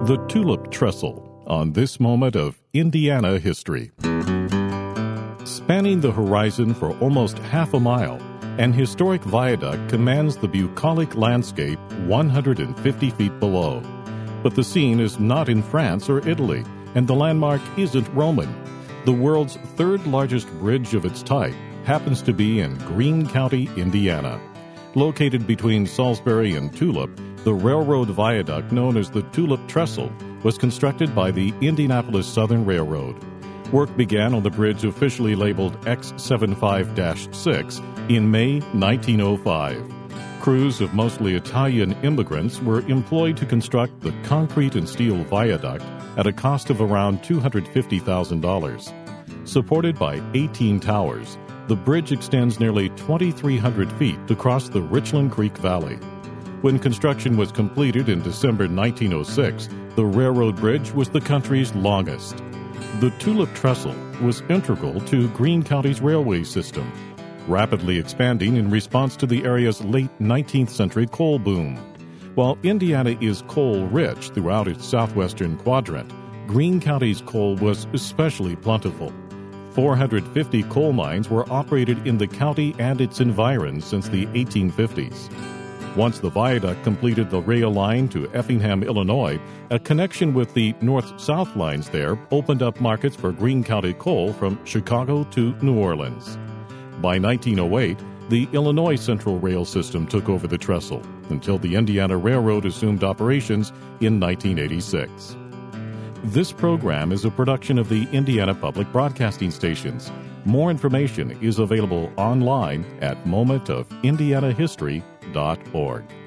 The Tulip Trestle on this moment of Indiana history. Spanning the horizon for almost half a mile, an historic viaduct commands the bucolic landscape 150 feet below. But the scene is not in France or Italy, and the landmark isn't Roman. The world's third largest bridge of its type happens to be in Greene County, Indiana. Located between Salisbury and Tulip, the railroad viaduct known as the Tulip Trestle was constructed by the Indianapolis Southern Railroad. Work began on the bridge officially labeled X75-6 in May 1905. Crews of mostly Italian immigrants were employed to construct the concrete and steel viaduct at a cost of around $250,000. Supported by 18 towers, the bridge extends nearly 2,300 feet to cross the Richland Creek Valley. When construction was completed in December 1906, the railroad bridge was the country's longest. The Tulip Trestle was integral to Greene County's railway system, rapidly expanding in response to the area's late 19th century coal boom. While Indiana is coal-rich throughout its southwestern quadrant, Greene County's coal was especially plentiful. 450 coal mines were operated in the county and its environs since the 1850s. Once the viaduct completed the rail line to Effingham, Illinois, a connection with the north-south lines there opened up markets for Greene County coal from Chicago to New Orleans. By 1908, the Illinois Central Rail System took over the trestle until the Indiana Railroad assumed operations in 1986. This program is a production of the Indiana Public Broadcasting Stations. More information is available online at momentofIndianahistory.org.